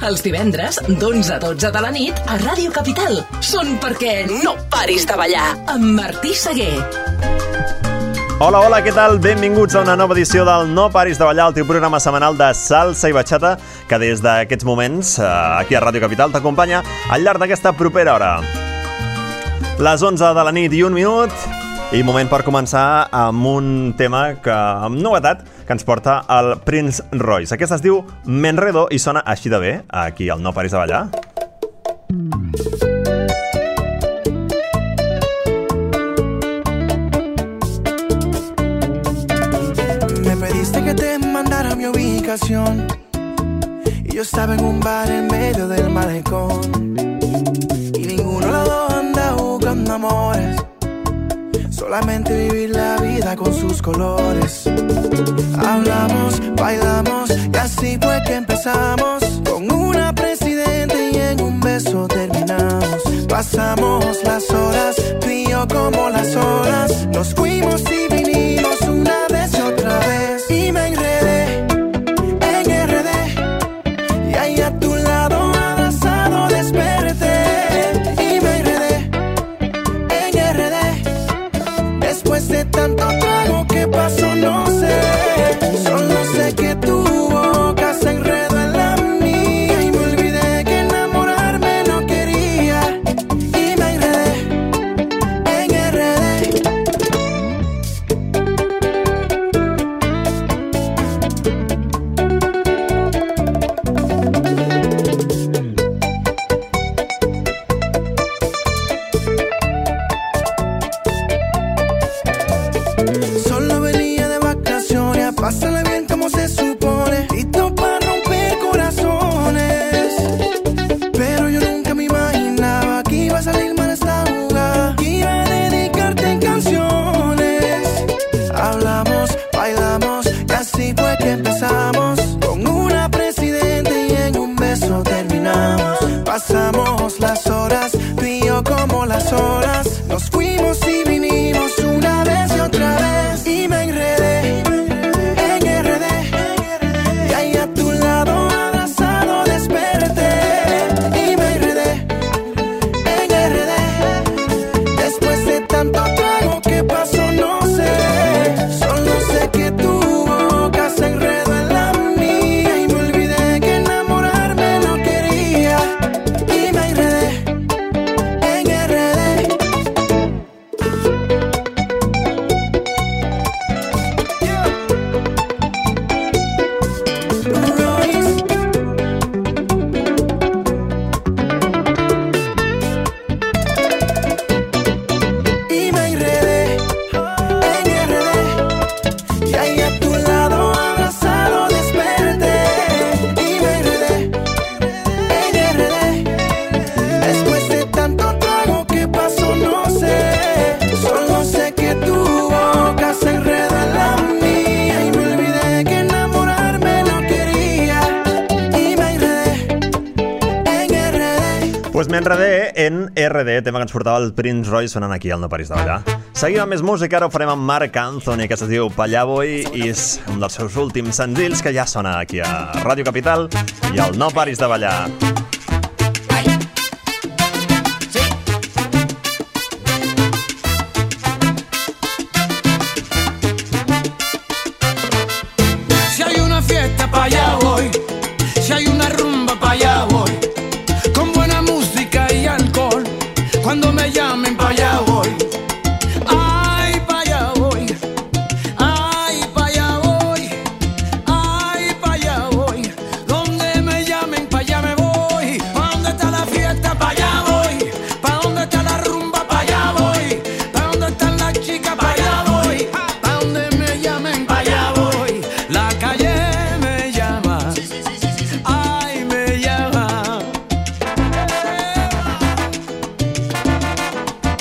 Els divendres, d'11 a 12 de la nit, a Ràdio Capital. Són perquè no paris de ballar, amb Martí Seguer. Hola, hola, què tal? Benvinguts a una nova edició del No paris de ballar, el teu programa setmanal de salsa i bachata, que des d'aquests moments, aquí a Ràdio Capital, t'acompanya al llarg d'aquesta propera hora. Les 11 de la nit i un minut, i moment per començar amb un tema amb novetat que ens porta el Prince Royce. Aquesta es diu M'enredo i sona així de bé, aquí al No paris de ballar. Que te mandara mi ubicación y yo estaba en un bar en medio del malecón y ninguno de los dos anda buscando amores, solamente vivir la vida con sus colores. Hablamos, bailamos y así fue que empezamos, con una presidente y en un beso terminamos. Pasamos las horas, tú y yo como las olas, nos fuimos y vinimos una vez y otra vez. Y me enredé en RD y ahí a tu lado abrazado desperté. Y me enredé en RD después de tanto trago que pasó no sé. Solo sé que tu boca se enredó en la mía y me olvidé que enamorarme no quería. Y me enredé en RD. Solo venía de vacaciones a pasarla bien como se supone, listo para romper corazones. Pero yo nunca me imaginaba que iba a salir mal esta jugada, que iba a dedicarte en canciones. Hablamos, bailamos y así fue que empezamos, con una presidente y en un beso terminamos. Pasamos las horas, tú y yo como las olas, nos fuimos y vinimos una vez y otra vez. Y me enredé en RD y ahí a tu lado abrazado desperté. Y me enredé en RD después de tanto trago que pasó no sé. Solo sé que tu boca se enredó en la mía y me olvidé que enamorarme no quería. Y me enredé en RD. Royce. Y me enredé en RD y ahí a tu lado abrazado desperté. Y me enredé en RD después de tanto trago que pasó no sé. Solo sé que tu boca se enredó en la mía y me olvidé que enamorarme no quería. Y me enredé en RD. Pues m'enredé en RD, tema que ens portava el Prince Royce sonant aquí al No paris de ballar. Seguim amb més música, ara ho farem amb Marc Anthony, que es diu Pallavoy, i és un dels seus últims senzills que ja sona aquí a Ràdio Capital i al No paris de ballar. Si hay una fiesta pa' allá voy, si hay una rumba pa' allá voy, con buena música y alcohol, cuando me llamen pa' allá voy. Ay, pa' allá voy, ay, pa' allá voy, ay, pa' allá voy, donde me llamen pa' allá me voy. Pa' donde está la fiesta pa' allá voy, pa' donde está la rumba pa' allá voy, pa' donde están las chicas pa' allá voy, pa' donde me llamen pa' allá voy. La calle me llama, ay, me llama.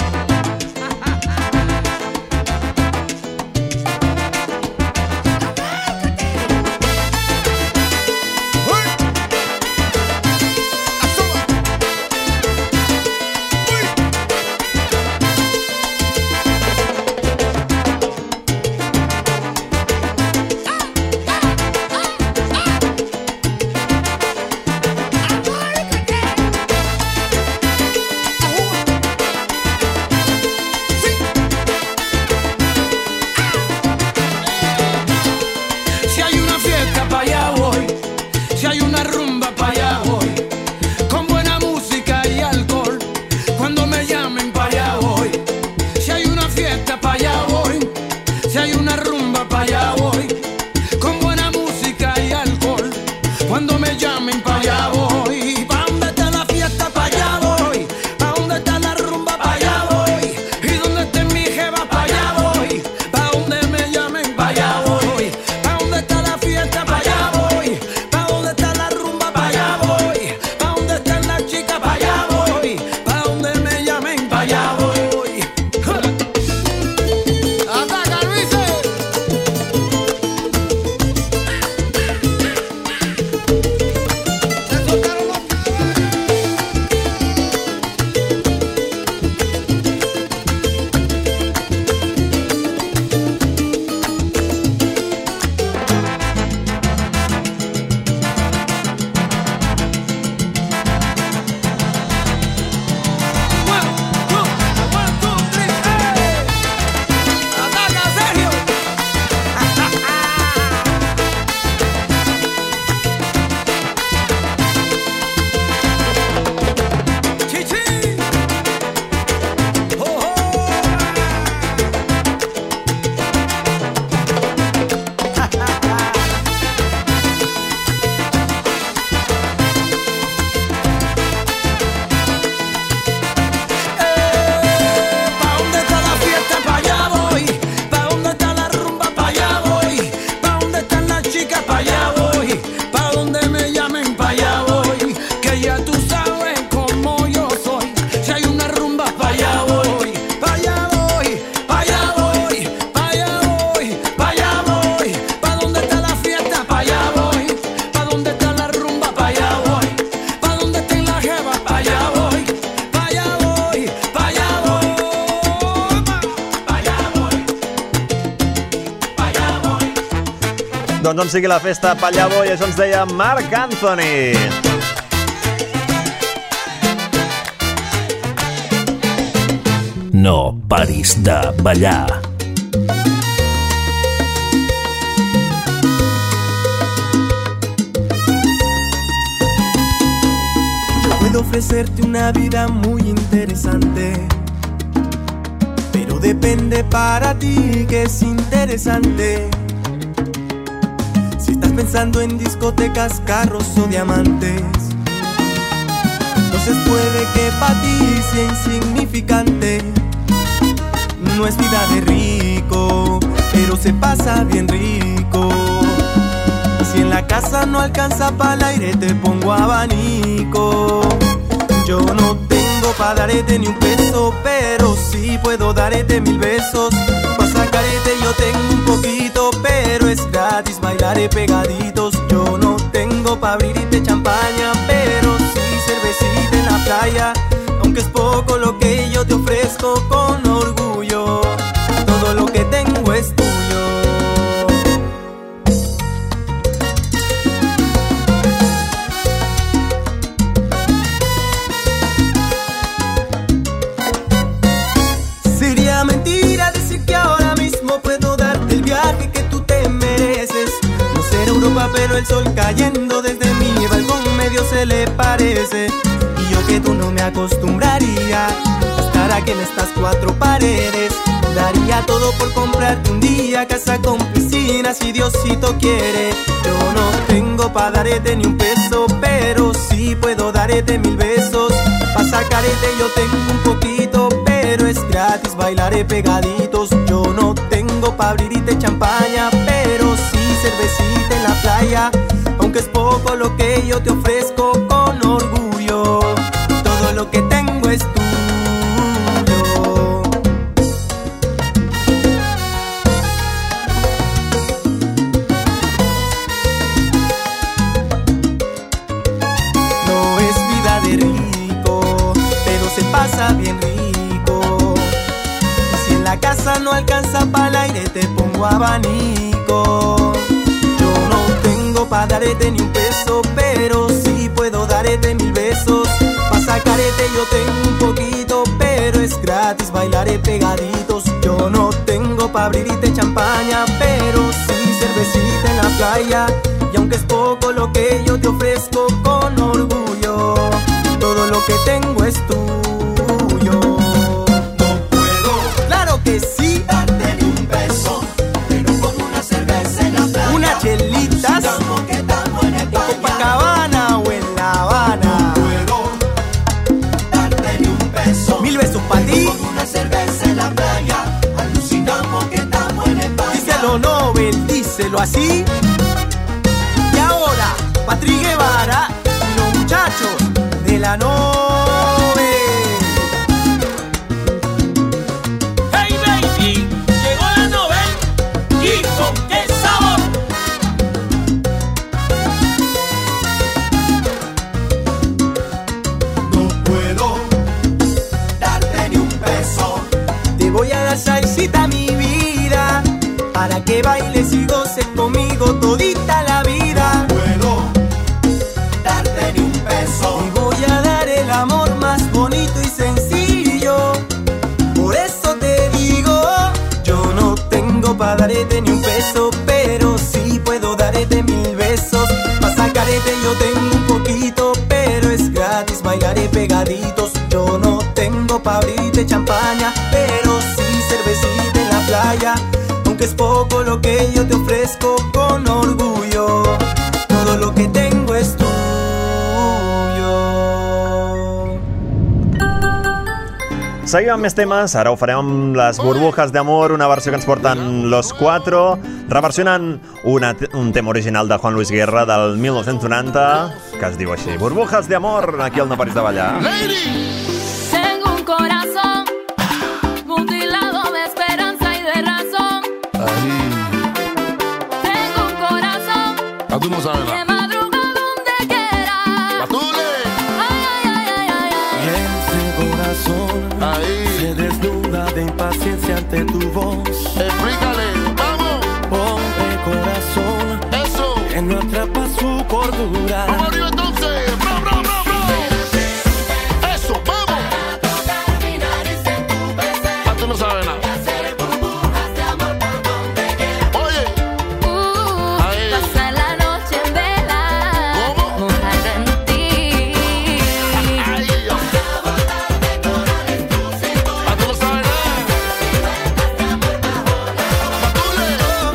Segons on sigui la festa, ballavo, i això ens deia Marc Anthony. No paris de ballar. Puedo ofrecerte una vida muy interesante, pero depende para ti que es interesante. Si estás pensando en discotecas, carros o diamantes, entonces puede que para ti sea insignificante. No es vida de rico, pero se pasa bien rico. Y si en la casa no alcanza para el aire, te pongo abanico. Yo no tengo pa' darte ni un peso, pero sí puedo darte 1000 besos. Pa' sacarte yo tengo un poquito, pero es gratis, bailaré pegaditos. Yo no tengo pa' abrirte champaña, pero sí cervecita en la playa. Aunque es poco lo que yo te ofrezco con orgullo, todo lo que tengo es tuyo. Sería mentira decir que ahora mismo puedo darte el viaje que tú te mereces. No será Europa, pero el sol cayendo desde mi balcón medio se le parece. Y yo que tú no me acostumbraría a estar aquí en estas 4 paredes. Daría todo por comprarte un día casa con piscina si Diosito quiere. Yo no tengo pa' darte ni un peso, pero sí puedo darte 1000 besos. Pa' sacarte yo tengo un poquito, pero es gratis, bailaré pegaditos. Yo no tengo pa' abrirte champaña, pero sí cervecita en la playa. Aunque es poco lo que yo te ofrezco con orgullo, todo lo que tengo es tuyo. No es vida de rico, pero se pasa bien rico. Y si en la casa no alcanza para el aire, te pongo abanico. Yo no tengo pa' darte ni un peso, pero sí puedo darte 1000 besos. Pa' sacarte yo tengo un poquito, pero es gratis, bailaré pegaditos. Yo no tengo pa' abrirte champaña, pero sí cervecita en la playa. Y aunque es poco lo que yo te ofrezco con orgullo, todo lo que tengo es tuyo. No puedo, claro que sí, darte ni un beso, pero con una cerveza en la playa. Unas chelitas Alucinamos que estamos en en España. Copacabana o en La Habana. No puedo darte ni un beso, 1000 besos pa' ti. con una cerveza en la playa. Alucinamos que estamos en España. Díselo Nobel, díselo así. Y ahora, Patrick Guevara y los muchachos de la Nobel. Hey baby, llegó la Nobel y con qué sabor. No puedo darte ni un beso, Te voy a dar salsita, mi vida, para que bailes y goces conmigo todita la vida. puedo darte ni un beso. Te voy a dar el amor más bonito y sencillo. Por eso te digo, yo no tengo pa' darte ni un peso, pero sí puedo darte 1000 besos. Pa' sacarte yo tengo un poquito, pero es gratis, bailaré pegaditos. Yo no tengo pa' abrirte champaña, pero sí cervecita en la playa. Aunque es poco lo que yo te ofrezco con orgullo, todo lo que tengo es tuyo. Seguim amb més temes, ara ho farem amb les Burbujas de Amor, una versió que ens porten Los Cuatro, reversionant un tema original de Juan Luis Guerra del 1990, que es diu així, Burbujas de Amor, aquí al No Paris de Ballar. Tengo un corazón mutilado de esperanza y de razón. Tengo un corazón Tú no sabes que madruga donde quiera. Ay, ay, ay, ay, ay, ay. Y ese corazón se desnuda de impaciencia ante tu voz. Explícale, vamos. Pobre corazón, gordura. Vamos arriba entonces. Bro, bro, bro, bro. Eso, vamos. Ah, tú no sabes nada. Oye. Ahí. Pasar la noche en vela. ¿Cómo? Mojada en ti. Ay, Dios. Ah, tú no sabes nada. Batule.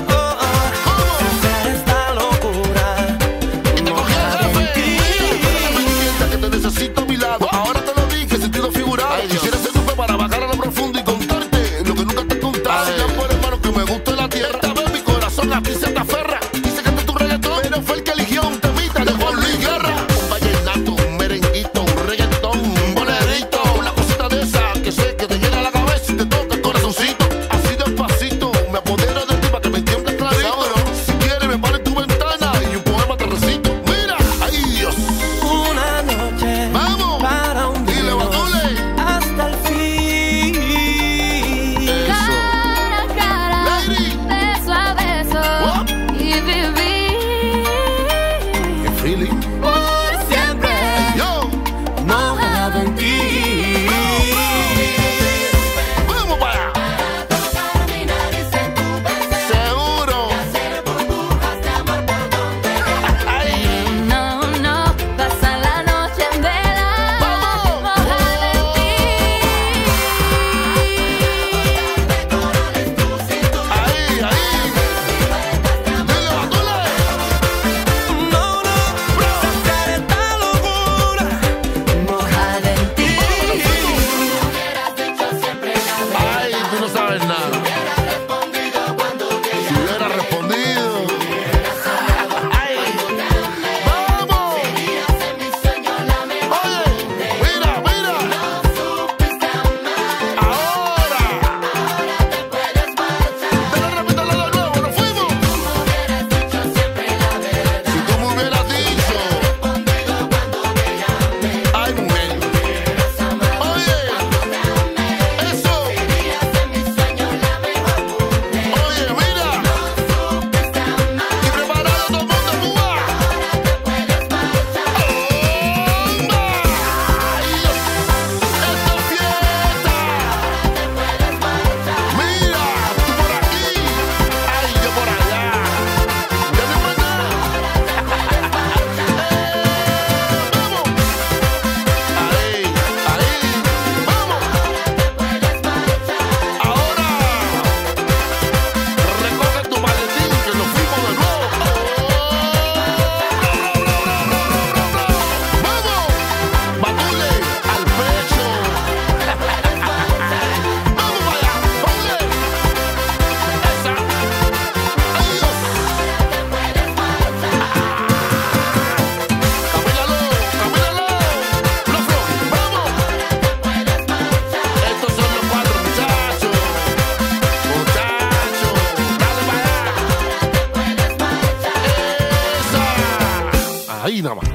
Hacer esta locura. Y te cogí el jefe. Mira, que te necesito a mi lado. Ahora te lo dije, sentido figurado. Quisiera ser tu fe para bajar a lo profundo y contarte lo que nunca te he contado. Ya por hermano que me gusta la tierra. Esta vez mi corazón a ti se te aferra. Dice que este es tu reggaetón, pero fue el que eligió un temita de Juan Luis Guerra. Un vallenato, un merenguito, un reggaetón, un bolerito. Una cosita de esa que sé que te llega la cabeza y te toca el corazoncito. Así despacito, me apodero de ti para que me entiendas clarito. Si quieres me paro en tu ventana y un poema te recito. Mira, ay Dios. Una noche Vamos. para hundirnos Dile, Batule. hasta el fin. Eso. Cara a cara, Lady. beso a beso. What? Y vivir Qué feeling. por siempre. Yo. Mojado en ti. Vamos para allá. Seguro. Ay. No, no, pasar la noche en vela. Vamos. Mojada en ti. Ahí, ahí. Dile, Batule. No, no, sacar esta locura. Mojada en ti. Ay, tú no sabes nada. Si hubiera respondido. Ay. Vamos. Oye, mira, mira. Ahora. Dale, repítelo de nuevo, nos fuimos. Si tú me hubieras dicho. Ay, mujer. Oye. Eso. Oye, mira. Y preparado todo el mundo, Cuba. ¡Bomba! ¡Ay, Dios! ¡Esto es fiesta! Mira, tú por aquí. Ay, yo por allá. ¿Ya te imaginas? ¡Vamos! Ahí, ahí. ¡Vamos! Ahora. Recoge tu maletín que nos fuimos de nuevo. ¡Vamos! Batule al pecho. ¡Vamos para allá! ¡Batule! ¡Esa! ¡Ay, Dios! ¡Camínalo! ¡Camínalo! ¡Los flojos! ¡Vamos! Estos son los cuatro muchachos. Muchachos, dale para allá. Esa. Ahí nada más.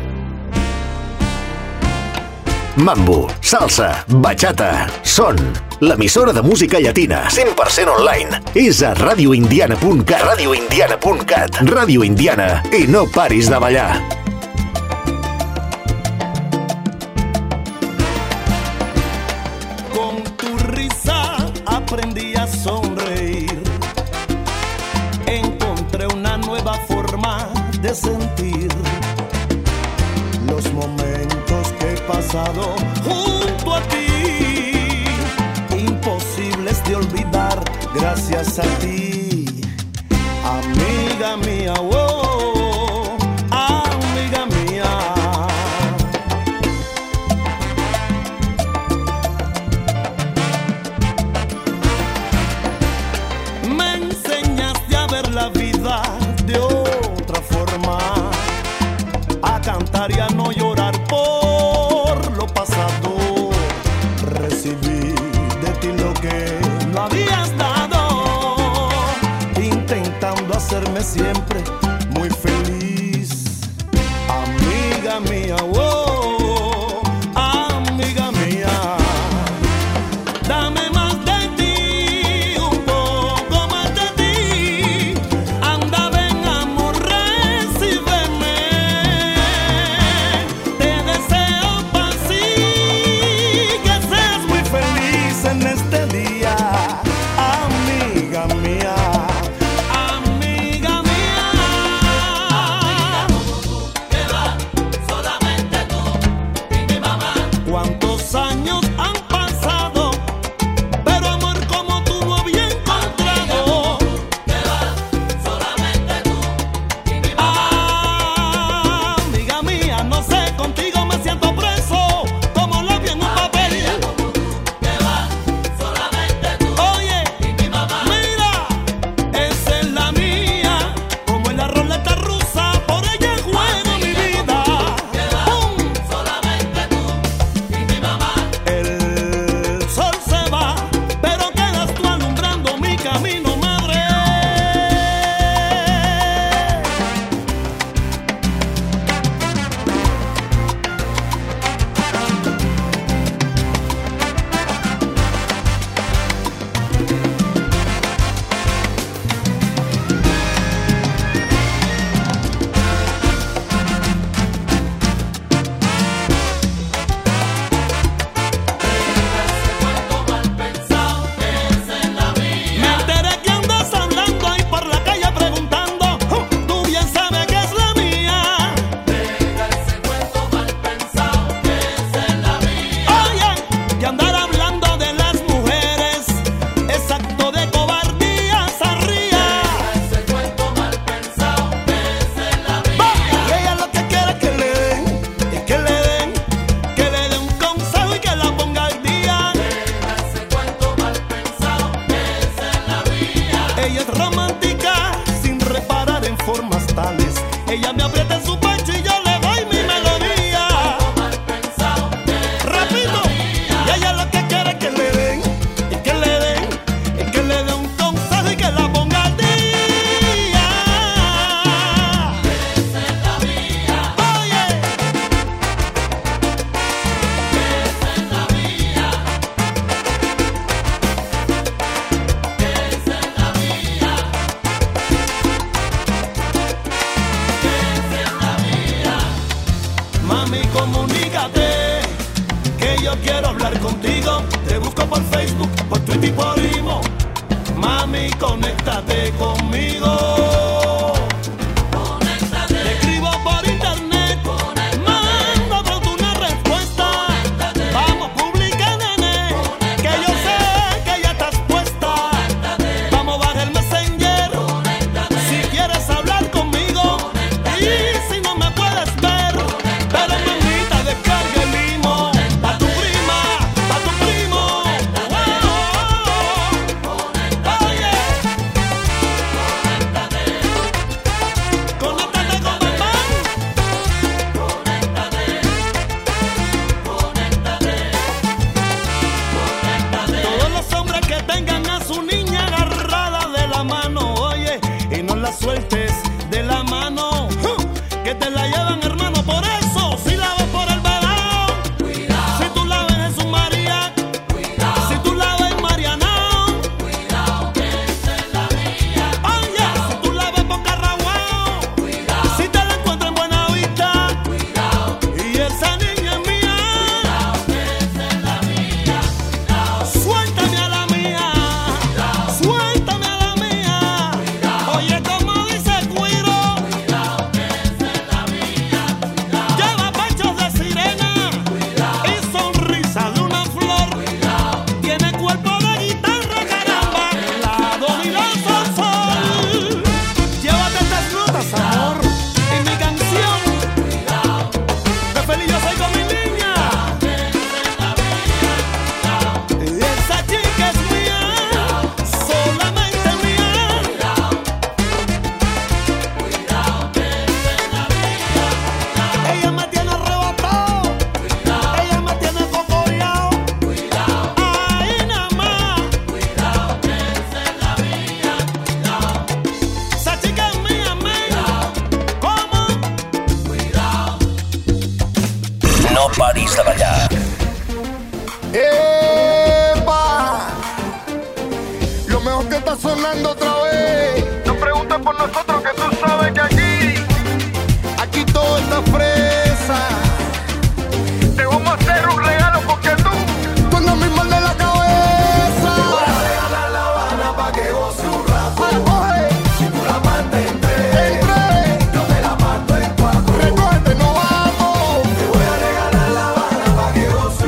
Mambo, salsa, bachata, son. L'emissora de música llatina, 100% online. És a radioindiana.cat. Radioindiana.cat. Ràdio Indiana. I no paris de ballar. Con tu risa aprendí a sonreír. Encontré una nueva forma de sentir los momentos que he pasado junto a ti. Imposibles de olvidar gracias a ti. Amiga mía, oh, amiga mía. Me enseñaste a ver la vida de otra forma, a cantar y a no llorar por lo pasado. Recibí de ti lo que no habías dado. ¿Cuántos años han pasado? Pero amor como tú no había encontrado. Te vas, solamente tú y mi mamá. Amiga mía, no sé, contigo me siento preso, como lo vi en un papel. Como tú te vas, solamente tú Oye, y mi mamá. mira, esa es la mía, como en la ruleta rusa, por ella juego mi vida. ¡Pum! Solamente tú y mi mamá. El sol se va, pero quedas tú alumbrando mi camino, madre. Me enteré que andas andando ahí por la calle preguntando, tú bien sabes que es la mía. Ese cuento mal pensado que esa es la mía. Oye, que andar hablando de las mujeres es acto de cobardía, zarría. Ese cuento mal pensado que esa es la Y mía. ella lo que quiere es que le den, y que le den un consejo y que la ponga al día. Ese cuento mal pensado que esa es la mía. Ella es romántica sin reparar en formas tales. Ella me aprieta en su pecho y yo le doy mi melodía. Mal pensado que Repito, y ella lo que quiere es que le den, y que le den, y que le den un consejo y que la ponga al día. esa es la mía. Oye, Esa es la mía. Esa es la mía. Esa es la mía. mami, comunícate, que yo quiero hablar contigo. Te busco por Facebook, por Twitter y por Imo. Mami, conéctate conmigo. Te escribo por internet, mando pronto una respuesta. Vamos, publica, nene, que yo sé que ya estás puesta. Vamos, baja el Messenger, si quieres hablar conmigo. Y si no me puedes ver, pero mamita, descarga el Imo. Pa' tu prima, pa' tu primo. Oye, conéctate con mamá. Todos los hombres que tengan a su niña agarrada de la mano, oye, y no la sueltes de la mano, que te la llevan, hermano. Por eso, si la ves por el verano, si tú la ves en su María, si tú la ves en Marianao, Que esa es la mía. oye, si tú la ves por Carraguao, si te la encuentras en Buenavista, y esa niña es mía, suéltame a la mía, suéltame a la mía. Oye, como dice Cuiro, lleva pechos de sirena y sonrisa de una flor. Tiene cuerpo de guitarra, caramba, la do y la sol. Llévate estas notas, amor, en mi canción. De feliz yo soy con mi niña. Esa chica es mía, solamente mía. Ella me tiene arrebatado, ella me tiene cocoreado. Ahí nada más. Esa chica es mía, ¿cómo? No paris de ballar. ¡Epa! Lo mejor que está sonando otra vez. No preguntes por nosotros, que tú sabes que aquí todo está fresa. Te vamos a hacer un regalo porque tú andas muy mal de la cabeza. Regalar La Habana pa' que goce un rato. Oye, Si tú la partes en tres, entre, yo te la parto en cuatro. recógete, no vamos. Te voy a regalar La Habana pa' que goce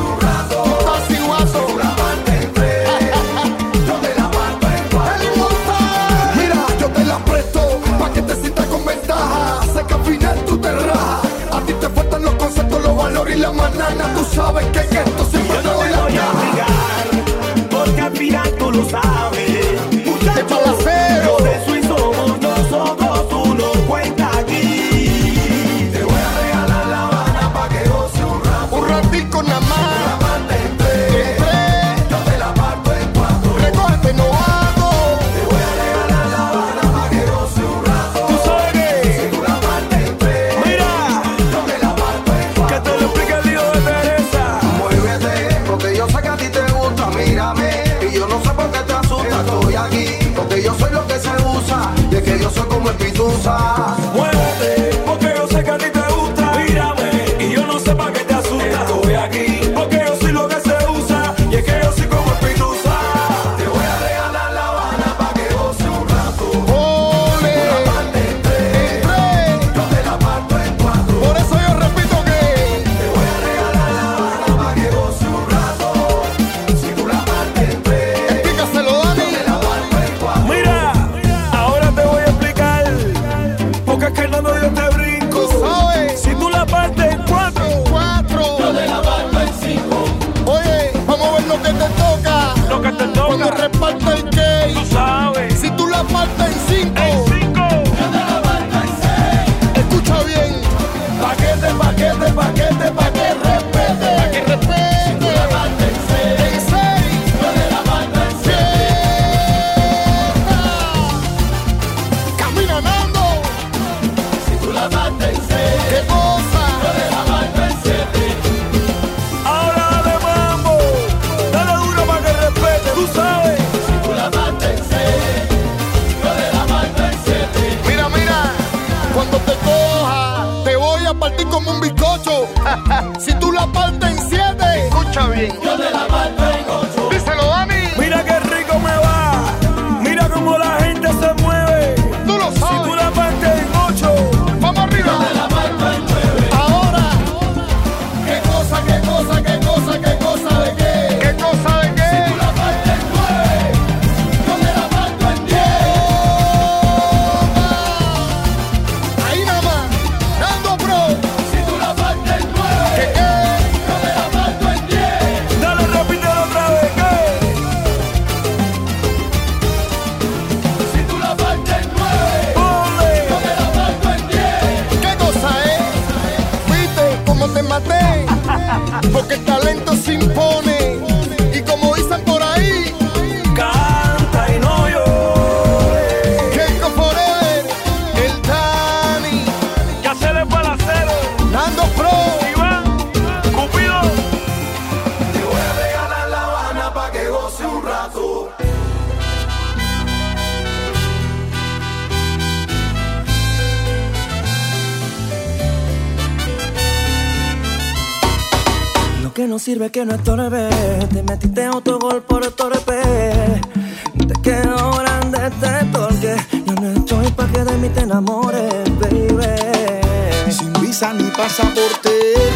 manana, tú sabes que esto siempre yo no te voy a obligar, porque al final tú lo sabes. Muchachos, yo de eso y somos nosotros, tú no cuentas aquí. Te voy a regalar La Habana pa' que goce un rato. Un ratico nada más. Una parte en tres. Yo te la parto en cuatro. Recógete, no hago. Te voy a regalar La Habana pa' que goce un rato. ¿Tú sabes qué? Si tú la partes en tres. Mira, yo te la parto en cuatro. que te lo explique el hijo de Teresa. Muévete, porque yo sé que a ti te gusta, mírame. Y yo no sé por qué te asusta, estoy aquí. Porque yo soy lo que se usa, y es que yo soy como el pitusa. Muévete, porque yo sé que a ti te gusta. Mírame, y yo no sé para qué te asusta. Estoy aquí, porque yo soy lo que se usa. Y es que yo soy como el pitusa. Te voy a regalar La Habana pa' que goce un rato. Ole. Una parte en tres. Yo te la parto en cuatro. Por eso yo repito que Te voy a regalar La Habana pa' que goce un rato. Si tú la partes en tres. explícaselo, Dani. Te la parto en cuatro. Mira, ahora te voy a explicar. Porque es que no me dio este brinco. Tú sabes. Si tú la partes en cuatro, 4. Yo de la parto en 5. Oye, vamos a ver lo que te toca. lo que te Cuando toca, reparte el tú cake. sabes. Si tú la partes en 5. En 5. Yo de la parto en 6. Escucha bien. Paquete, paquete, paquete, Pa' que respete. Pa' que respete. Tú la partes en 6. En 6. Yo de la parto en 7. Camina, Nando. Si tú la partes en 6. ¿Qué cosa? Yo de la parto en 7. Ahora dale mambo, dale duro para que respete, tú sabes. Si tú la partes en 6. Yo de la parto en 7. Mira, mira. Cuando te coja, te voy a partir como un bizcocho. Si tú la partes en 7. Escucha bien. Yo de la parto en 8. Díselo, Dani. Mira qué rico me va, mira cómo la gente se mueve. Tú lo Si tú sabes. la partes en 8, Vamos arriba. Yo de la parto en 9. Ahora. ¿Qué cosa, qué cosa, qué cosa, qué cosa de qué? ¿Qué cosa de qué? Tú la partes en 9. Yo de la parto en 10. Ahí nada más. Dando pro. Si tú la partes en 9. ¿Qué qué? Yo de la parto en 10. dale repítelo otra vez, ¿qué? Si tú la partes en 9. Ole. Yo de la parto en 10. ¿Qué cosa es? ¿Viste cómo te maté? Porque el talento se impone. Y como dicen por ahí, Canta y no llores, Keiko Forever, el Dani, ya se le fue el acero. Nando Pro. Iván, Cupido, Te voy a regalar La Habana pa' que goce un rato. Lo que no sirve que no estorbe. Te metiste autogol por torpe. Te quedó grande este torque. Yo no estoy pa' que de mí te enamores, baby. Sin visa ni pasaporte,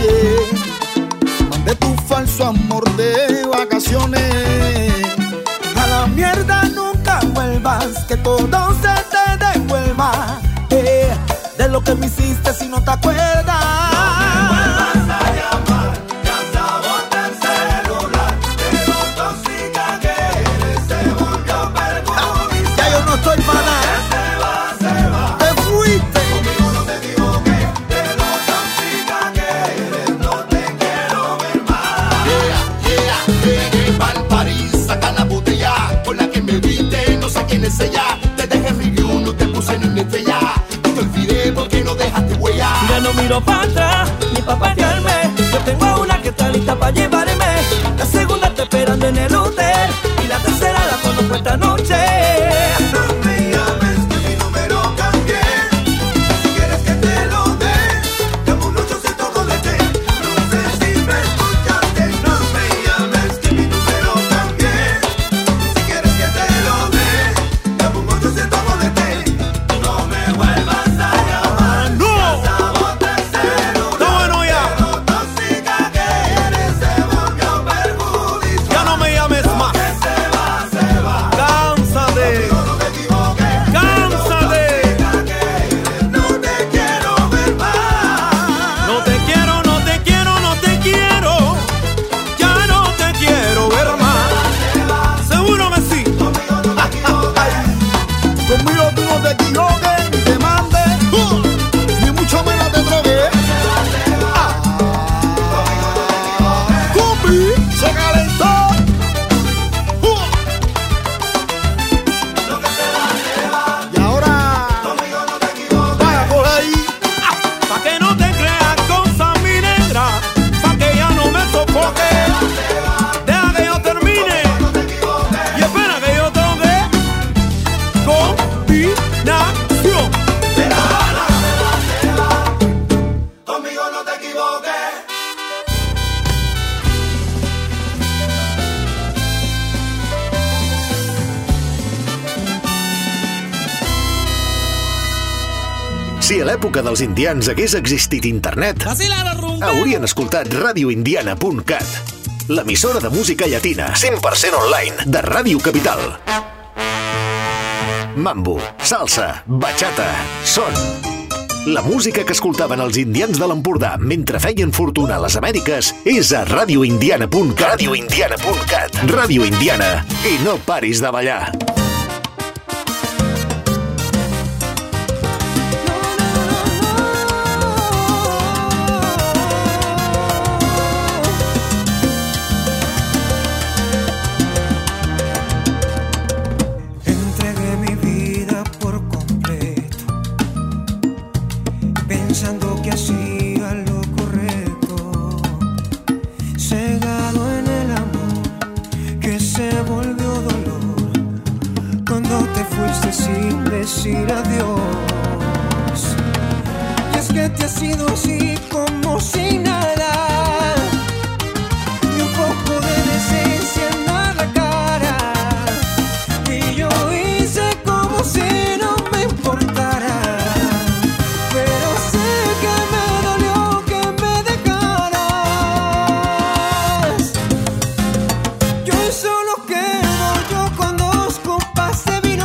mandé tu falso amor de vacaciones. A la mierda nunca vuelvas, que todo se te devuelva. De lo que me hiciste si no te acuerdas. Ya yo no estoy para nada. Te fuiste. Conmigo no te equivoqué, de lo tóxica que eres, no te quiero ver más. Llegué pa'l París, saca la botella con la que me viste, no sé quién es ella. Te dejé review, no te puse ni una estrella. Y te olvidé porque no dejaste huella. Ya no miro para atrás, ni pa' patearme. Yo tengo una que está lista para llevarme. La segunda está esperando en el hotel. Y la tercera la conozco esta noche. No me llames que mi número cambié. Si quieres que te lo dé, llamo un 800 DT. No sé si me escuchaste. No me llames que mi número cambié. Si quieres que te lo dé, llamo un 800 DT. No me vuelvas a llamar. No. Ya sabes, tercero. Está bueno ya. De lo tóxica que Si a l'època dels indians hagués existit internet, haurien escoltat radioindiana.cat, l'emissora de música llatina 100% online de Ràdio Capital. Mambo, salsa, bachata, son. La música que escoltaven els indians de l'Empordà mentre feien fortuna a les Amèriques és a radioindiana.cat. Radioindiana.cat. Ràdio Indiana. I no paris de ballar. Decir adiós. Y es que te has ido así como si nada, ni un poco de decencia en la cara. Y yo hice como si no me importara, pero sé que me dolió que me dejaras. Yo solo quedo yo con 2 copas de vino,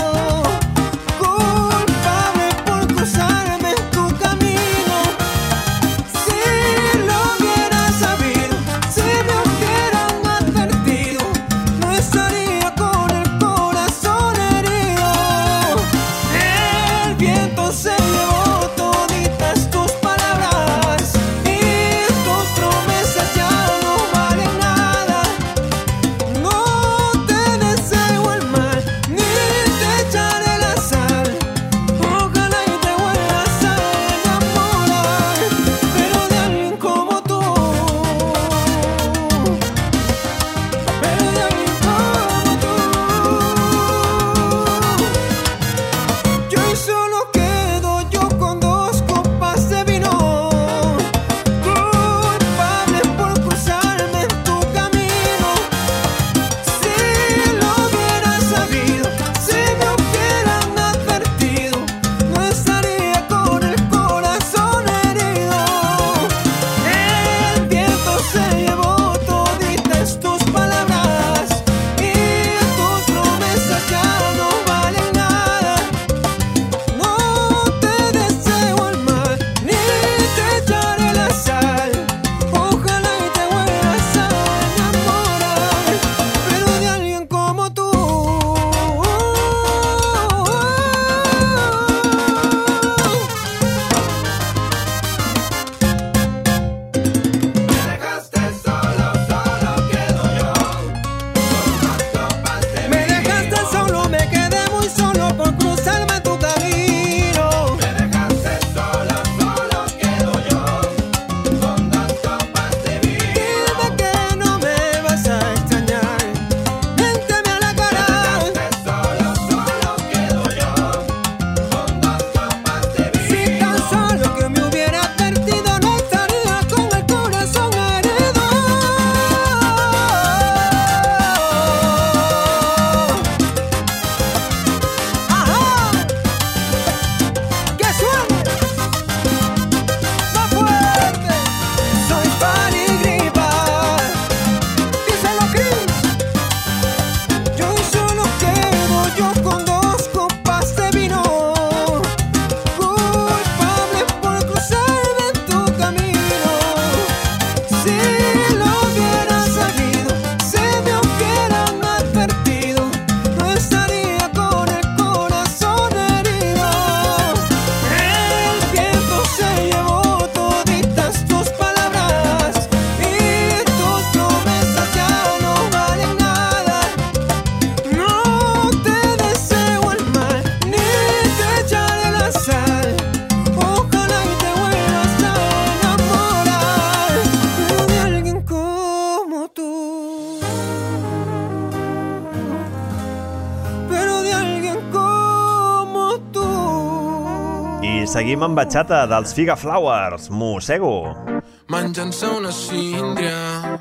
seguim amb batxata dels Figa Flowers, Mossego. Mangiant-se una síndria,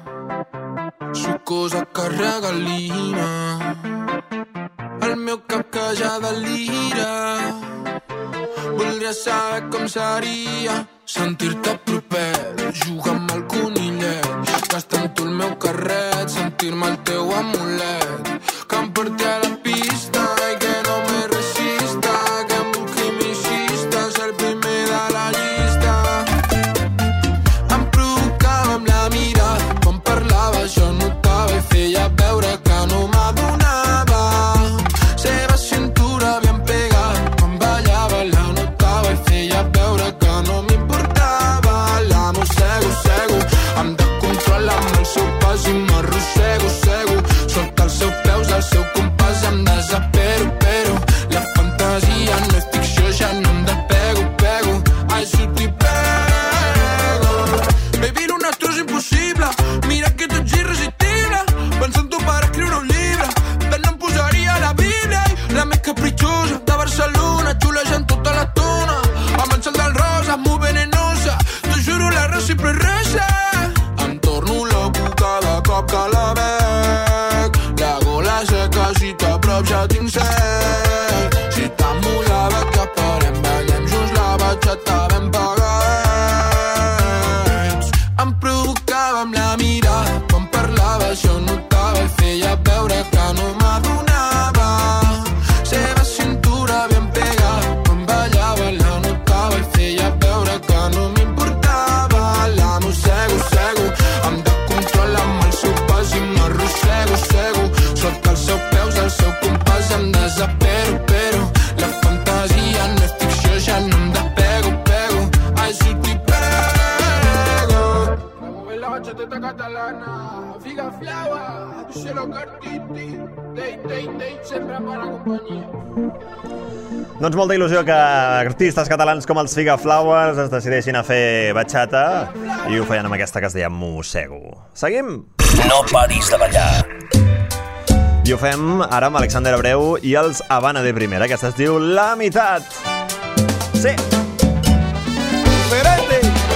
sucosa carregalina, el meu cap que ja delira, Voldria saber com seria sentir-te proper, jugar amb el conillet, gastar amb tu el meu carret, sentir-me el teu amulet, que em porti a la pista i que no me resista, que em busqui m'hicista, ser el primer de la llista. Em provocava amb la mirada, quan parlava jo notava i feia veure que no m'adonava. Seva cintura ben pegada, quan ballava la notava i feia veure que no m'importava. La mossego, cego, em descontrola amb el seu pas i m'arrossego, cego. Sota els seus peus, al seu compàs em desespero, però la fantasia no és ficció, ja no em despego, pego. Ai, si t'hi pego. Baby, lo nostre és impossible, mira que tu ets irresistible. Penso en tu per escriure un llibre, però no em posaria la Bíblia. La més capritxosa de Barcelona, xulejant tota l'estona, amb el cel del rosa, molt venenosa. T'ho juro, la recipro rosa. Em torno loco cada cop que la veig. La gola seca, si t'aprop ja tinc set. Si tan mullada que esperem, ballem junts la batxata ben pagats. Em provocava amb la mirada, quan parlava jo notava i feia veure que no m'adonava. Seva cintura ben pegada, quan ballava la notava i feia veure que no m'importava. La mossego, cego, em descontrola amb el seu pas i m'arrossego, cego. Sota els seus peus, al seu compàs em desespero, però la fantasia no és ficció, ja no em despego, pego. Ai, si t'hi pego. Mueve la bachateta catalana, figa flava, díselo Cartiti, dei, sempre para companyia. Doncs molta il·lusió que artistes catalans com els Figa Flowers es decideixin a fer batxata i ho feien amb aquesta que es deia Mossego. Seguim? No paris de ballar. I ho fem ara amb Alexander Abreu i els Habana de Primera. Aquesta es diu La Mitat. Sí. Diferente.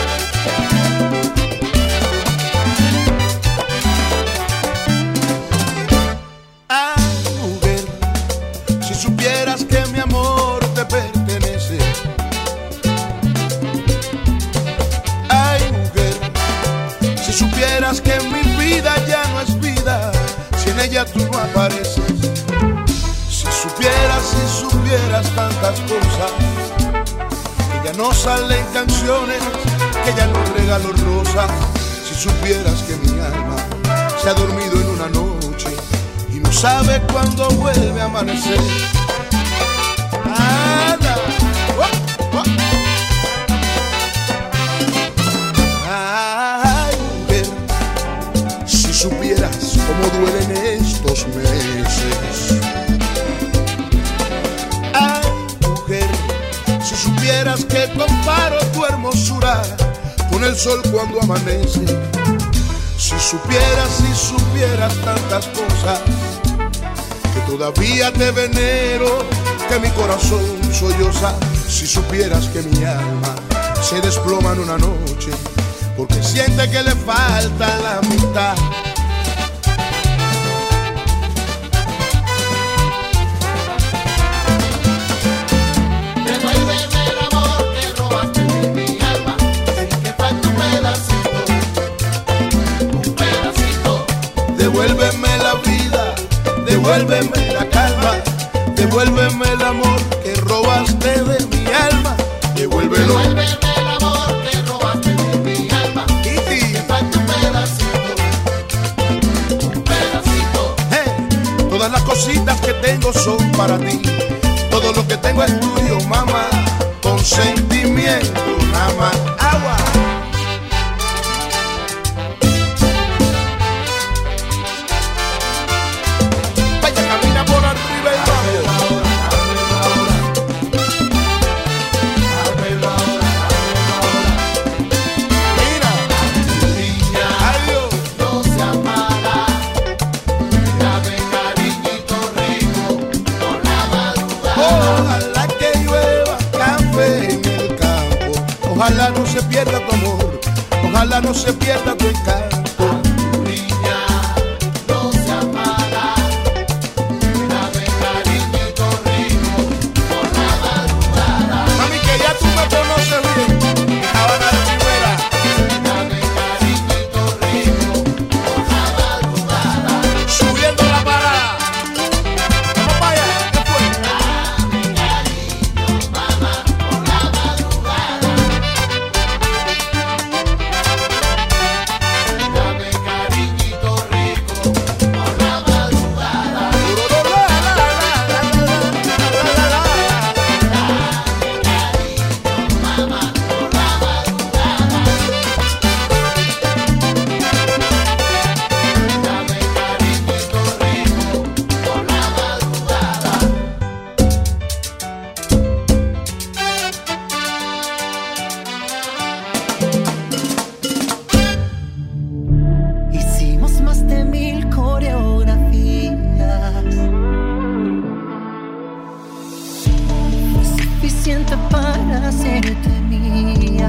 Ay, mujer, si supieras que mi amor te pertenece. Ay, mujer, si supieras que mi vida ya no es vida, si en ella tú no apareces. Si supieras tantas cosas, que ya no salen canciones, que ya no regalo rosas. Si supieras que mi alma se ha dormido en una noche y no sabe cuándo vuelve a amanecer. Ana, ay, mujer, si supieras cómo duelen estos meses. Ay, mujer, si supieras que comparo tu hermosura con el sol cuando amanece. Si supieras tantas cosas, que todavía te venero, que mi corazón solloza. Si supieras que mi alma se desploma en una noche, porque siente que le falta la mitad. Devuélveme la vida, devuélveme la calma, devuélveme el amor que robaste de mi alma, devuélvelo. Devuélveme el amor que robaste de mi alma, y que falta un pedacito. Hey, todas las cositas que tengo son para ti, todo lo que tengo es tuyo, mamá, con sentimiento, nada más. Agua. Ojalá no se pierda tu amor, ojalá no se pierda tu encanto. Tu niña no se apaga, dame cariñito rico por la madrugada. Mami, ¿qué? hacerte mía.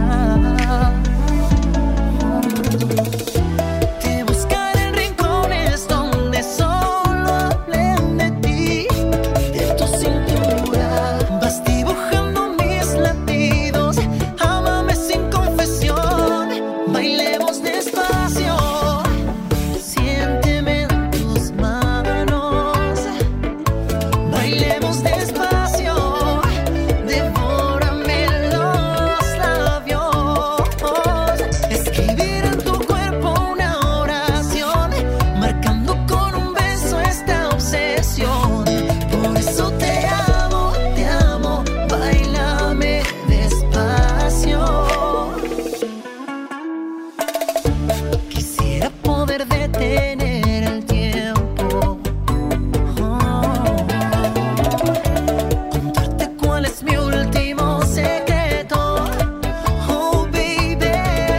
Te buscaré en rincones donde solo hablen de ti, de tu cintura. Vas dibujando mis latidos, ámame sin confesión. Bailemos despacio, siénteme en tus manos. Bailemos despacio, devórame los labios. Escribir en tu cuerpo una oración, marcando con un beso esta obsesión. Por eso te amo, bailame despacio. Quisiera poder detener el tiempo, contarte cuál es mi último secreto, oh baby,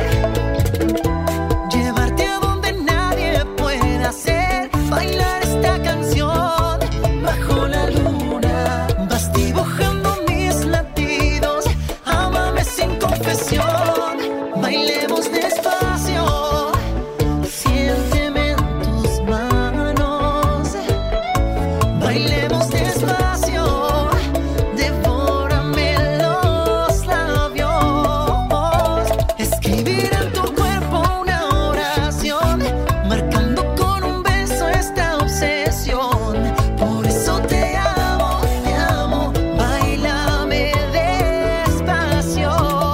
llevarte a donde nadie pueda hacer bailar esta canción bajo la luna. Vas dibujando mis latidos, ámame sin confesión. Bailemos despacio, siénteme en tus manos. Bailemos despacio, devórame los labios. Escribir en tu cuerpo una oración, marcando con un beso esta obsesión. Por eso te amo, bailame despacio.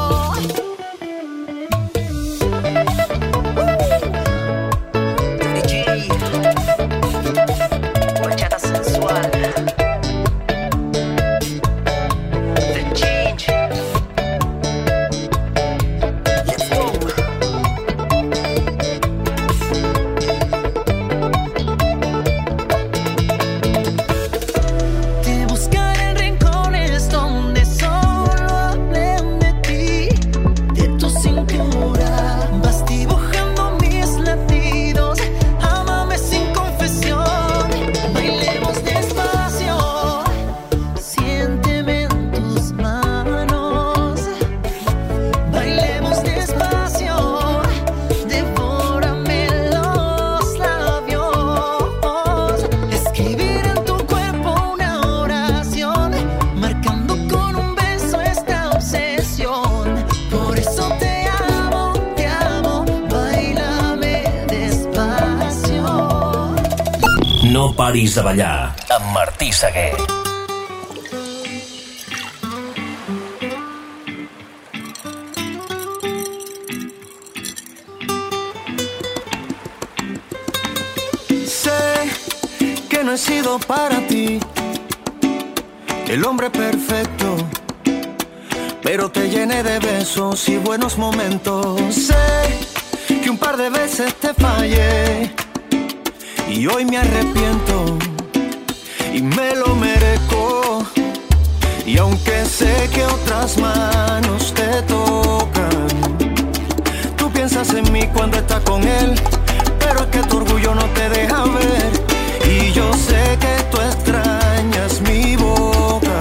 Bachata sensual. The change. Let's go. Te buscaré en rincones donde solo hablen de ti, de tu cintura. Vas dibujando mis latidos, ámame sin confesión. Bailemos despacio, siénteme en tus manos. Bailemos despacio, devórame los labios. Escribir en tu cuerpo una oración, marcando con un beso esta obsesión. Por eso te amo, bailame despacio. No paris de ballar amb Martí Seguer. Sé que no he sido para ti el hombre perfecto, pero te llené de besos y buenos momentos. Sé que un par de veces te fallé y hoy me arrepiento y me lo merezco. Y aunque sé que otras manos te tocan, tú piensas en mí cuando estás con él, pero es que tu orgullo no te deja ver. Y yo sé que tú extrañas mi boca.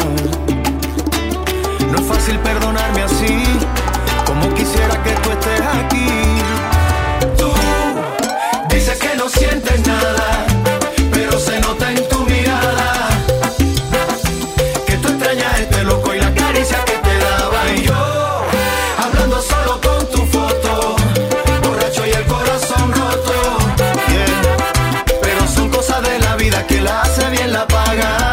No es fácil perdonarme así, como quisiera que tú estés aquí. Tú dices que no sientes nada, pero se nota en tu mirada que tú extrañas este loco y la caricia que te daba. Y yo, hablando solo con tu foto, borracho y el corazón roto, yeah. Pero son cosas de la vida que la hace bien la paga.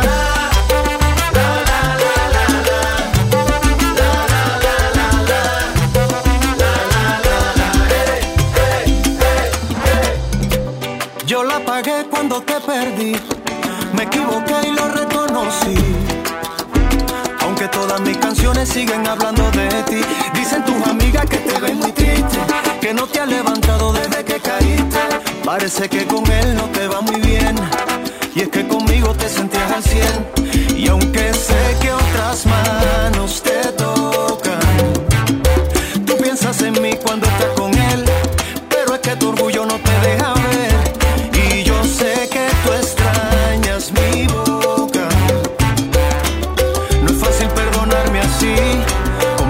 Yo la pagué cuando te perdí, me equivoqué y lo reconocí. Aunque todas mis canciones siguen hablando de ti, dicen tus amigas que te ven muy triste, que no te has levantado desde que caíste. Parece que con él no te va muy bien, y es que conmigo te sentías al 100. Y aunque sé que otras manos te tocan, tú piensas en mí cuando estás con él, pero es que tu orgullo no te deja ver. Y yo sé que tú extrañas mi boca. No es fácil perdonarme así,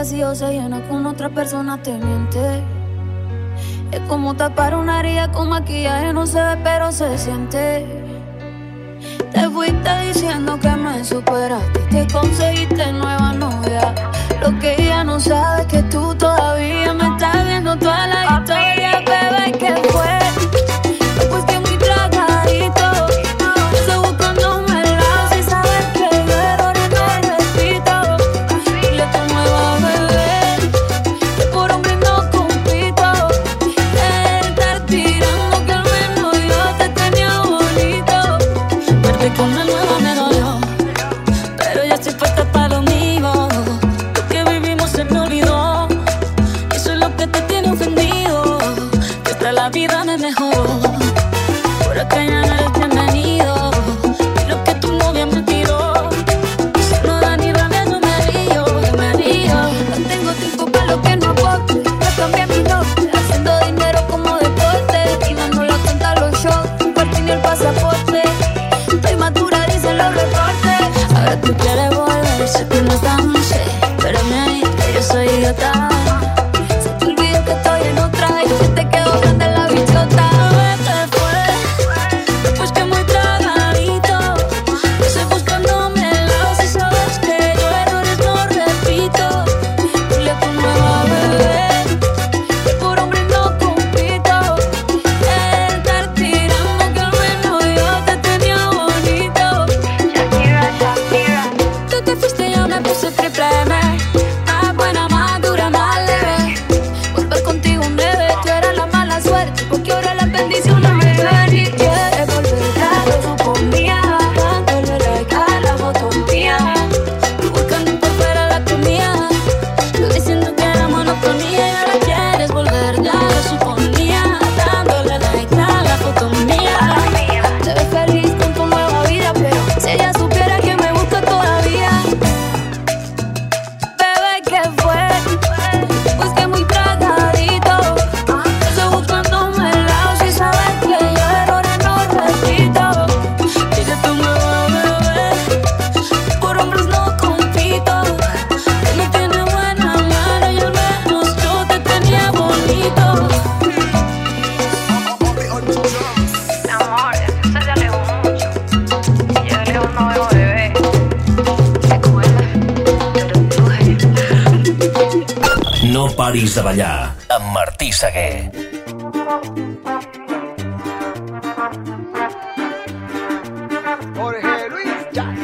vacío se llena con otra persona, te miente. Es como tapar una herida con maquillaje, no se ve pero se siente. Te fuiste diciendo que me superaste, que conseguiste nueva novia. Lo que ella no sabe es que tú todavía me estás viendo toda la historia, bebé, ¿qué fue? Pues que muy tragadito, estoy buscándome el lado sin saber que yo errores no repito. Dile a tu nueva bebé que por hombre no compito. Estar tirando que al menos yo te tenía bonito. Verte con la nueva me dolió, pero ya estoy puesta para lo mío. Lo que vivimos se me olvidó, eso es lo que te tiene ofendido, que hasta la vida me mejoró. Por acá ya no eres bienvenido, y lo que tu novia me tiró, si no da ni rabia yo me río. No tengo tiempo para lo que no aporte, ya cambié mi nombre, haciendo dinero como deporte, y dando la cuenta a los shows, compartir el pasaporte. Estoy madura, dicen los reportes. Ahora tú quieres volver, sé que no estamos, espérame ahí, que yo soy idiota. Se te olvidó que estoy en otra y que te quedó grande la bichota. Te fue, pues que muy tragadito, yo estoy buscándome el lado si sabes que yo errores no repito. Dile a tu nueva bebé que por hombre no compito. Estar tirando que al menos yo te tenía bonito. Shakira, Shakira. Tú te fuiste y yo me puse triple M. Más buena, más dura, más leve. Volver contigo un debe. Tú eras la mala suerte, porque ahora las bendiciones me ven y quieres volver. Ya lo suponía, dándole like a la foto mía. Tú buscando por fuera la comida, tú diciendo que era monotonía. Y ahora quieres volver, ya lo suponía, dándole like a la foto mía. Te ves feliz con tu nueva vida, pero si ella supiera que me busca todavía. Bebé, ¿qué fue? Pues que muy tragadito, estoy buscándome el lado si sabes que yo errores no repito. Dile a tu nueva bebé, por hombres no compito, que me tiene buena mano y al menos yo te tenía bonito. Mi amor, eso se alejó mucho, y yo lejos no veo bebé. Recuerda, pero bruje. No paris de ballar amb Martí Seguer. Jorge Luis,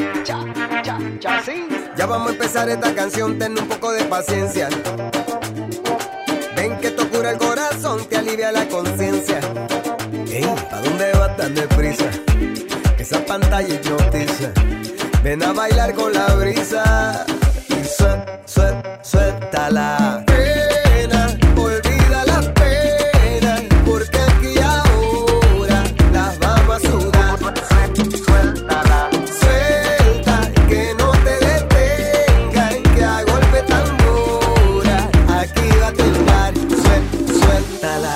ya vamos a empezar esta canción, ten un poco de paciencia. Ven que esto cura el corazón, te alivia la conciencia. Ey, ¿pa' dónde vas tan deprisa? Que esa pantalla hipnotiza. Ven a bailar con la brisa y suéltala. Pena, olvida las penas, porque aquí y ahora las vamos a sudar. Suéltala. Suelta, que no te detengan, que a golpe tambora aquí va a temblar. Suéltala.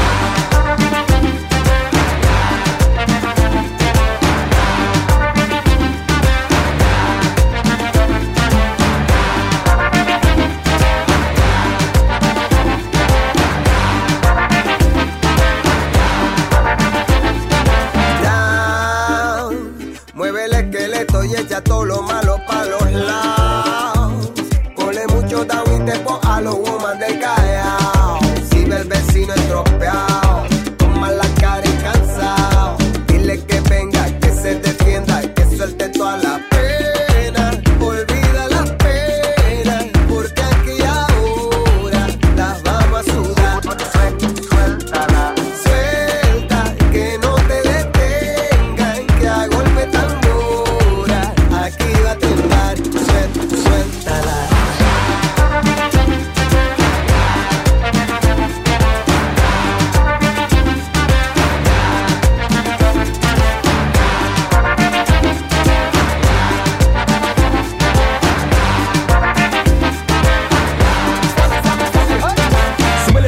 Mueve el esqueleto y echa todo lo malo pa' los lados. Ponle mucho down y tempo a los woman del Callao. Si ve el vecino estropeado, toma la cara y cansado. Dile que venga, que se defienda, que suelte toda la pena. Olvida las penas, porque aquí y ahora las vamos a sudar. Suéltala. Suelta, que no te detengan, que a golpe tambora aquí va a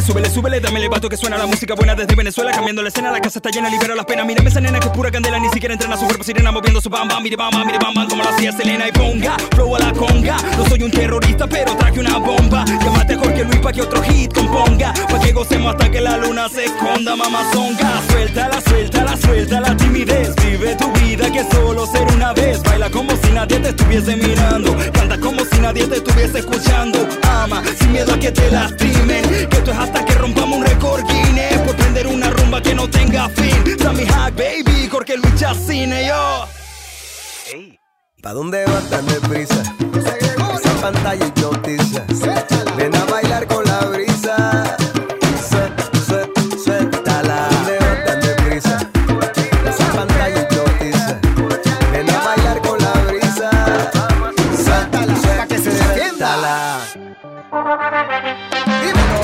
súbele, súbele, dame el vato que suena la música buena desde Venezuela, cambiando la escena, la casa está llena, libera las penas. Mírame esa nena que es pura candela, ni siquiera entrena su cuerpo, sirena moviendo su bam bam, mire bam bam, como lo hacía Selena y ponga flow a la conga. No soy un terrorista, pero traje una bomba. Llámate a Jorge Luis pa' que otro hit componga, pa' que gocemos hasta que la luna se esconda, mamazonga. Suéltala, suéltala, suelta la timidez, vive tu vida que solo ser una vez. Baila como si nadie te estuviese mirando, canta como si nadie te estuviese escuchando. Ama sin miedo a que te lastimen, que esto es hasta que rompamos un récord Guinness por prender una rumba que no tenga fin. Sammy Hack, baby, Jorge Luis Chacine, yo. ¿Pa' dónde vas tan deprisa? Esa pantalla hipnotiza. Ven a bailar con la brisa. Suéltala. ¿Pa' dónde vas tan deprisa? Esa pantalla hipnotiza. Ven a bailar con la brisa. Suéltala, pa' que se sienta. Dímelo,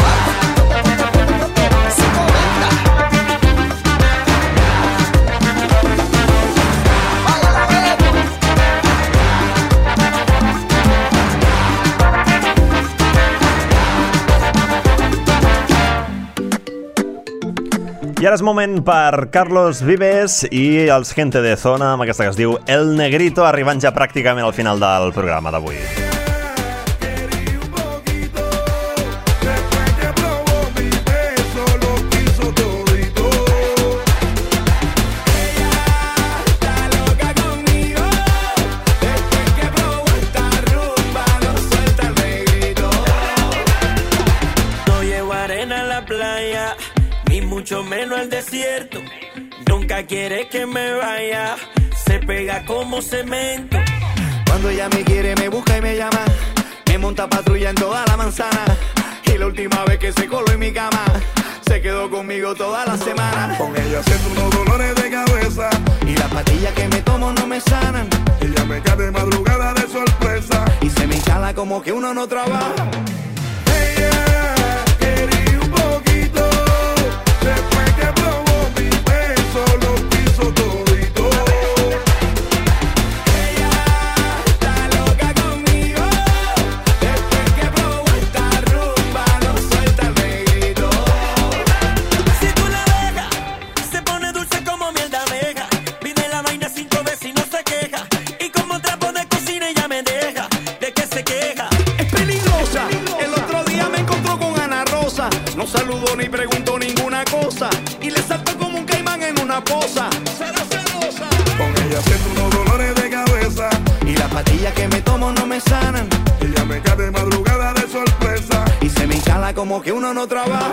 I ara és moment per Carlos Vives i els Gente de Zona amb aquesta que es diu El Negrito, arribant ja pràcticament al final del programa d'avui. Mucho menos el desierto, nunca quiere que me vaya, se pega como cemento. Cuando ella me quiere me busca y me llama, me monta patrulla en toda la manzana, y la última vez que se coló en mi cama, se quedó conmigo toda la semana. Con ella siento unos dolores de cabeza, y las pastillas que me tomo no me sanan. Ella me cae de madrugada de sorpresa, y se me instala como que uno no trabaja. Después que probó mi beso, lo quiso todito. Ella está loca conmigo. Después que probó esta rumba, no suelta el negrito. Si tú la dejas, se pone dulce como miel de abeja. Pide la vaina 5 veces y no se queja. Y como trapo de cocina ella me deja. ¿De qué se queja? Es peligrosa. El otro día me encontró con Ana Rosa. No saludó ni preguntó ninguna cosa, y le saltó como un caimán en una poza. Será celosa. Con ella siento unos dolores de cabeza, y las pastillas que me tomo no me sanan. Ella me cae de madrugada de sorpresa, y se me instala como que uno no trabaja.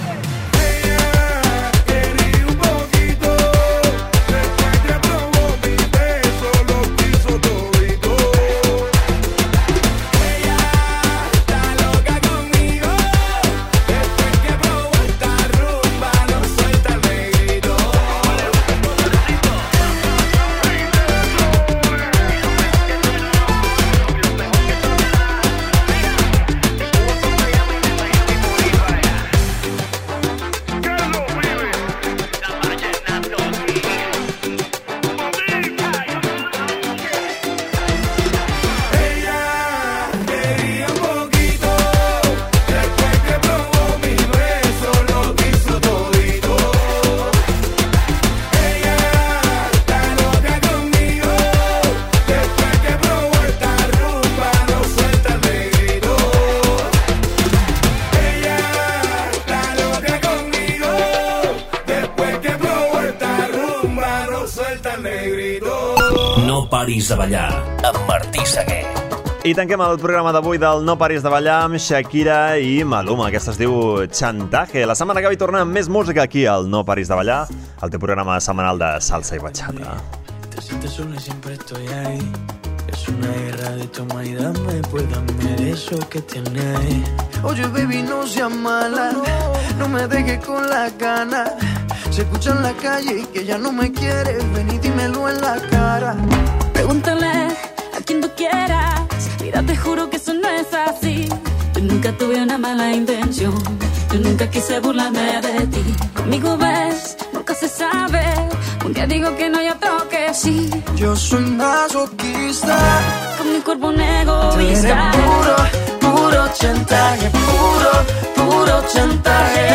paris de ballar, amb Martí Seguer. I tanquem el programa d'avui del No paris de ballar amb Shakira i Maluma. Aquesta es diu Chantaje. La setmana que ve tornem amb més música aquí al No paris de ballar, el teu programa setmanal de salsa i bachata. Te sientes sola y siempre estoy ahí. Es una guerra de toma y dame, pues dame eso que tienes. Oye, baby, no seas mala, no me dejes con las ganas. Se escucha en la calle y que ya no me quieres, ven y dímelo en la cara. Pregúntale a quien tú quieras, mira, te juro que eso no es así. Yo nunca tuve una mala intención, yo nunca quise burlarme de ti. Conmigo ves, nunca se sabe, un día digo que no y otro que sí. Yo soy masoquista, con mi cuerpo un egoísta. Puro chantaje, puro chantaje.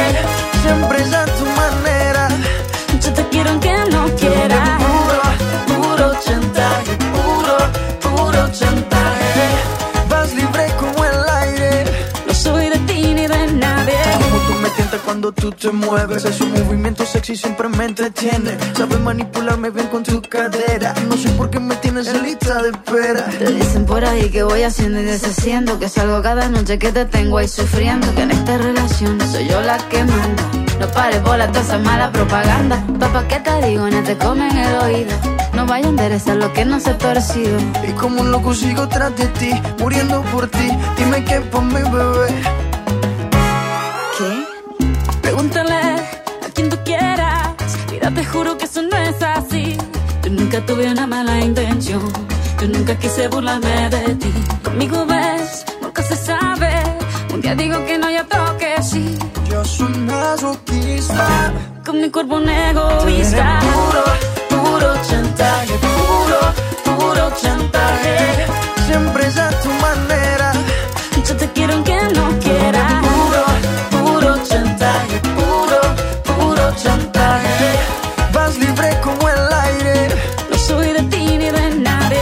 gusta cuando tú te mueves. Ese movimiento sexy siempre me entretiene. Sabes manipularme bien con tu cadera. No sé por qué me tienes en lista de espera. Te dicen por ahí que voy haciendo y deshaciendo, que salgo cada noche que te tengo ahí sufriendo, que en esta relación soy yo la que manda. No pares bola, toda esa mala propaganda. Papá, ¿qué te digo? No te comen el oído. No vaya a enderezar lo que no se ha torcido. Y como un loco sigo tras de ti, muriendo por ti. Dime qué por mi bebé. ¿Qué? Pregúntale a quien tú quieras. Mira, te juro que eso no es así. Yo nunca tuve una mala intención. Yo nunca quise burlarme de ti. Conmigo ves, nunca se sabe. Un día digo que no, ya toque sí. Yo soy masoquista. Con mi cuerpo un egoísta. Puro chantaje, puro chantaje. Siempre es a tu manera. Yo te quiero aunque no quieras. Puro chantaje, puro chantaje. Vas libre como el aire. No soy de ti ni de nadie.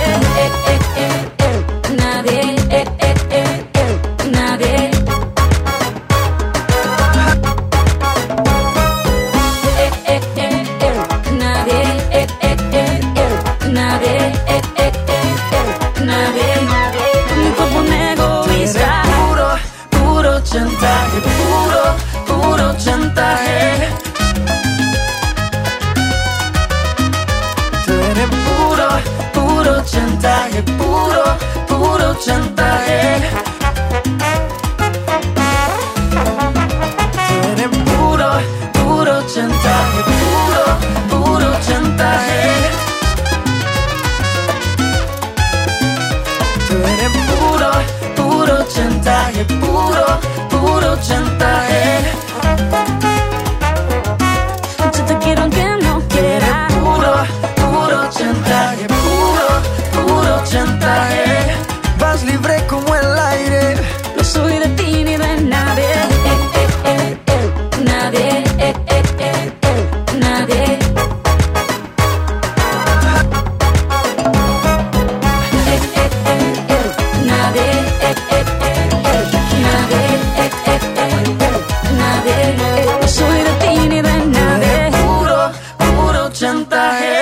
Nadie, nadie. Chantaje, puro chantaje. Tú eres puro chantaje, puro chantaje. Tú eres puro chantaje, puro chantaje. Tú eres puro chantaje, puro chantaje. Yo te quiero aunque no quieras. Puro chantaje, puro chantaje. Vas libre como el aire. No soy de ti ni de nadie. Nadie, nadie. No soy de ti ni de nadie. Puro chantaje.